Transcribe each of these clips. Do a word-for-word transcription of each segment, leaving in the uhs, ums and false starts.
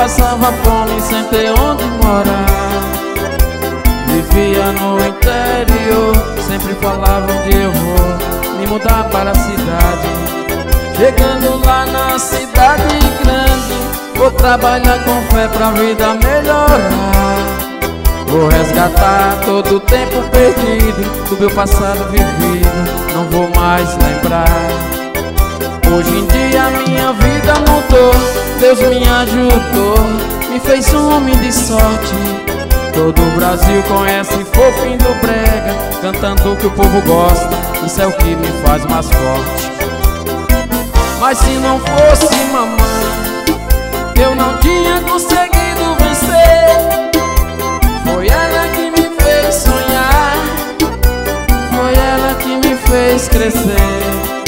passava fome sem ter onde morar. Vivia no interior, sempre falava onde eu vou me mudar para a cidade. Chegando lá na cidade grande, vou trabalhar com fé pra vida melhorar. Vou resgatar todo o tempo perdido do meu passado vivido, não vou mais lembrar. Hoje em dia minha vida mudou, Deus me ajudou, me fez um homem de sorte. Todo o Brasil conhece Fofinho do Brega, cantando o que o povo gosta, isso é o que me faz mais forte. Mas se não fosse mamãe, eu não tinha conseguido vencer. Foi ela que me fez sonhar, foi ela que me fez crescer.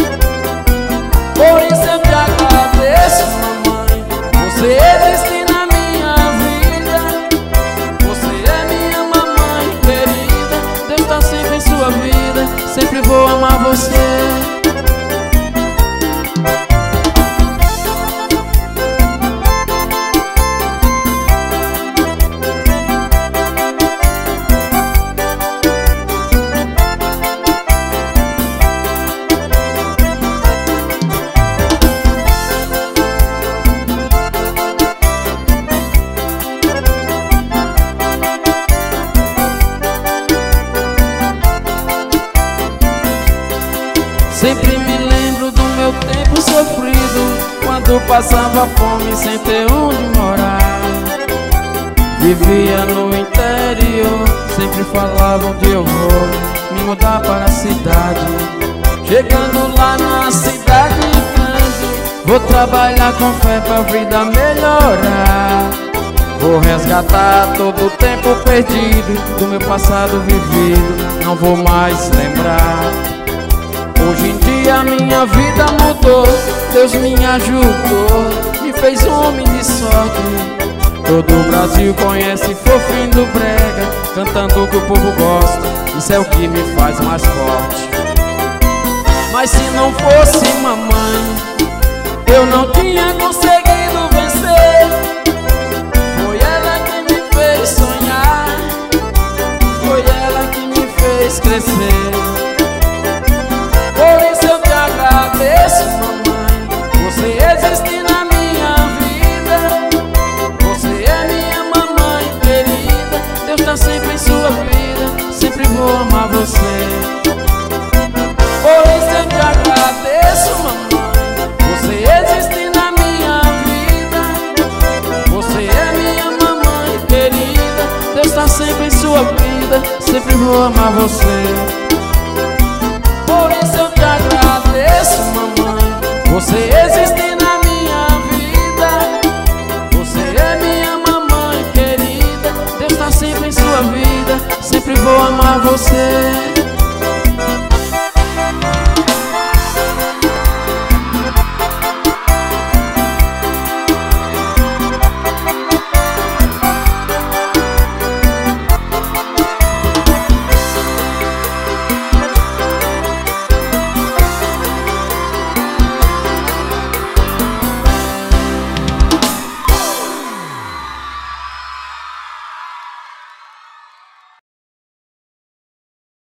Por isso eu te agradeço, mamãe, você existe na minha vida. Você é minha mamãe querida, Deus tá sempre em sua vida, sempre vou amar você. Sempre me lembro do meu tempo sofrido, quando passava fome sem ter onde morar. Vivia no interior, sempre falava onde eu vou me mudar para a cidade. Chegando lá na cidade grande, vou trabalhar com fé pra vida melhorar. Vou resgatar todo o tempo perdido do meu passado vivido, não vou mais lembrar. Hoje em dia minha vida mudou, Deus me ajudou, me fez um homem de sorte. Todo o Brasil conhece Fofinho do Brega, cantando o que o povo gosta, isso é o que me faz mais forte. Mas se não fosse mamãe, eu não tinha conseguido vencer. Foi ela que me fez sonhar, foi ela que me fez crescer. Por isso eu te agradeço, mamãe, você existe na minha vida. Você é minha mamãe querida, Deus tá sempre em sua vida, sempre vou amar você. Por isso eu te agradeço, mamãe, você existe na minha vida. Você é minha mamãe querida, Deus tá sempre em sua vida, sempre vou amar você. Por isso eu te agradeço, mamãe, você existe na minha vida. Você é minha mamãe querida, Deus tá sempre em sua vida, sempre vou amar você.